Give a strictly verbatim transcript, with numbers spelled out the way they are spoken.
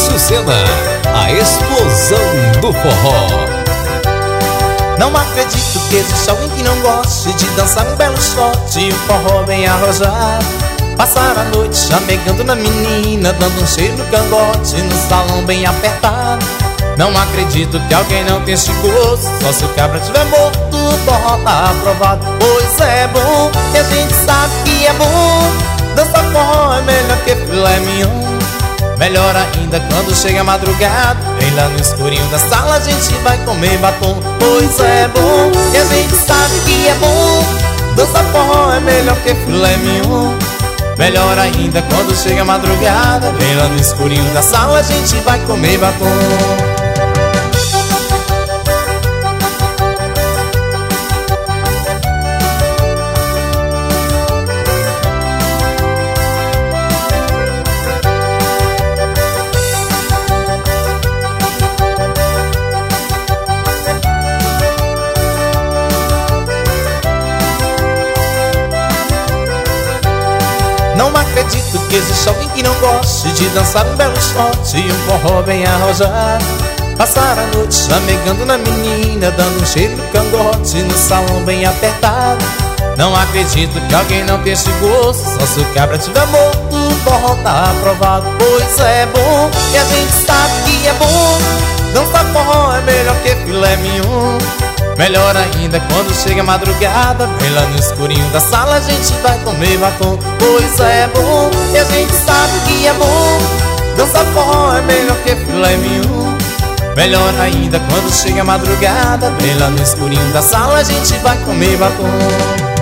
Açucena, a explosão do forró. Não acredito que existe alguém que não goste de dançar um belo shot e um forró bem arrojado. Passar a noite chamegando na menina, dando um cheiro no cangote, no salão bem apertado. Não acredito que alguém não tenha esse gosto, só se o cabra tiver morto, o forró tá aprovado. Pois é bom, que a gente sabe que é bom. Dançar forró é melhor que filé mignon. Melhor ainda quando chega a madrugada, vem lá no escurinho da sala, a gente vai comer batom. Pois é bom, que a gente sabe que é bom. Dançar forró é melhor que filé mignon. Melhor ainda quando chega a madrugada, vem lá no escurinho da sala, a gente vai comer batom. Não acredito que existe alguém que não goste de dançar um belo shot e um forró bem arrojado. Passar a noite chamegando na menina, dando um cheiro no cangote, no salão bem apertado. Não acredito que alguém não tenha esse gosto, só se o cabra tiver morto, o forró tá aprovado. Pois é bom, que a gente sabe que é bom. Dançar forró é melhor que filé mignon. Melhor ainda quando chega a madrugada, vem lá no escurinho da sala, a gente vai comer batom. Pois é bom, e a gente sabe que é bom. Dançar forró é melhor que filé mignon. Melhor ainda quando chega a madrugada, vem lá no escurinho da sala, a gente vai comer batom.